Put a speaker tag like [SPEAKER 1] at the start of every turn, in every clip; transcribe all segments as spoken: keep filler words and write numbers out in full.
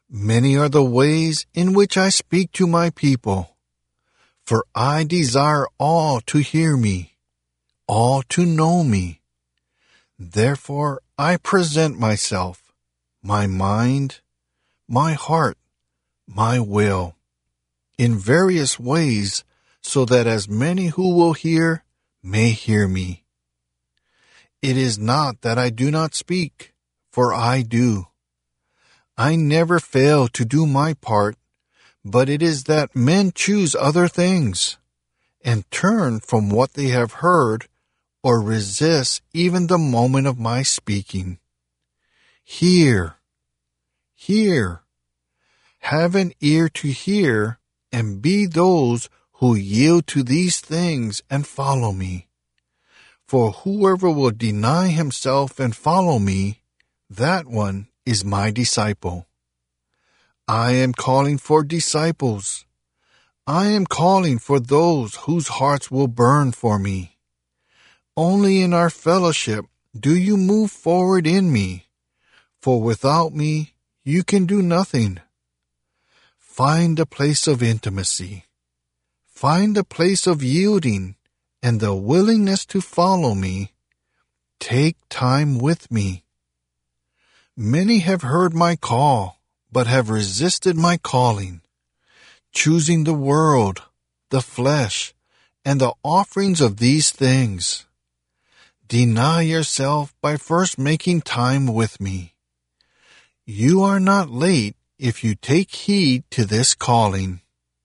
[SPEAKER 1] Many are the ways in which I speak to my people, for I desire all to hear me, all to know me. Therefore I present myself, my mind, my heart, my will, in various ways, so that as many who will hear may hear me. It is not that I do not speak, for I do. I never fail to do my part, but it is that men choose other things, and turn from what they have heard, or resist even the moment of my speaking. Hear, hear, have an ear to hear, and be those who yield to these things and follow me. For whoever will deny himself and follow me, that one is my disciple. I am calling for disciples. I am calling for those whose hearts will burn for me. Only in our fellowship do you move forward in me, for without me you can do nothing. Find a place of intimacy. Find a place of yielding and the willingness to follow me. Take time with me. Many have heard my call, but have resisted my calling, choosing the world, the flesh, and the offerings of these things. Deny yourself by first making time with me. You are not late if you take heed to this calling.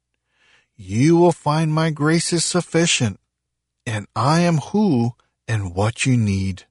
[SPEAKER 1] You will find my grace is sufficient, and I am who and what you need.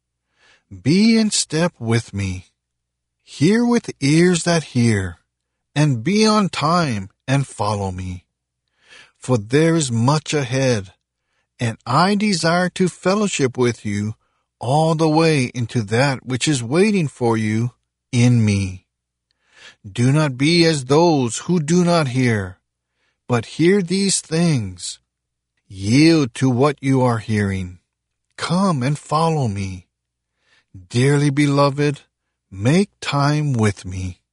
[SPEAKER 1] Be in step with me. Hear with ears that hear, and be on time and follow me. For there is much ahead, and I desire to fellowship with you all the way into that which is waiting for you in me. Do not be as those who do not hear, but hear these things. Yield to what you are hearing. Come and follow me. Dearly beloved, make time with me.